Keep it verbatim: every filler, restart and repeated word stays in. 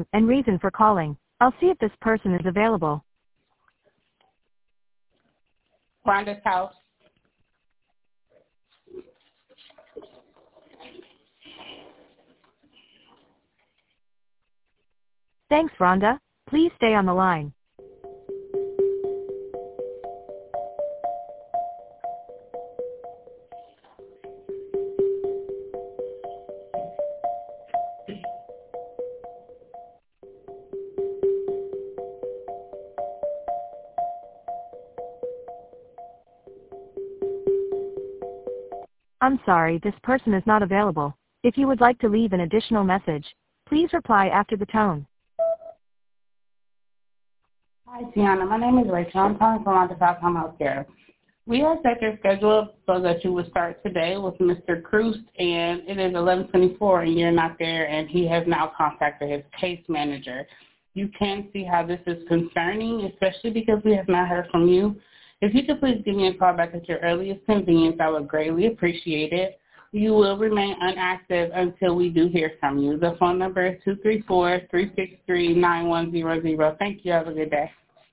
name and reason for calling. I'll see if this person is available. Rhonda's house. Thanks, Rhonda. Please stay on the line. I'm sorry, this person is not available. If you would like to leave an additional message, please reply after the tone. Hi, Tiana. My name is Rachel. I'm calling from Rhonda's House Home Healthcare. We are set your schedule so that you would start today with Mister Cruz, and it is eleven twenty-four, and you're not there, and he has now contacted his case manager. You can see how this is concerning, especially because we have not heard from you. If you could please give me a call back at your earliest convenience, I would greatly appreciate it. You will remain inactive until we do hear from you. The phone number is two three four, three six three, nine one zero zero. Thank you. Have a good day.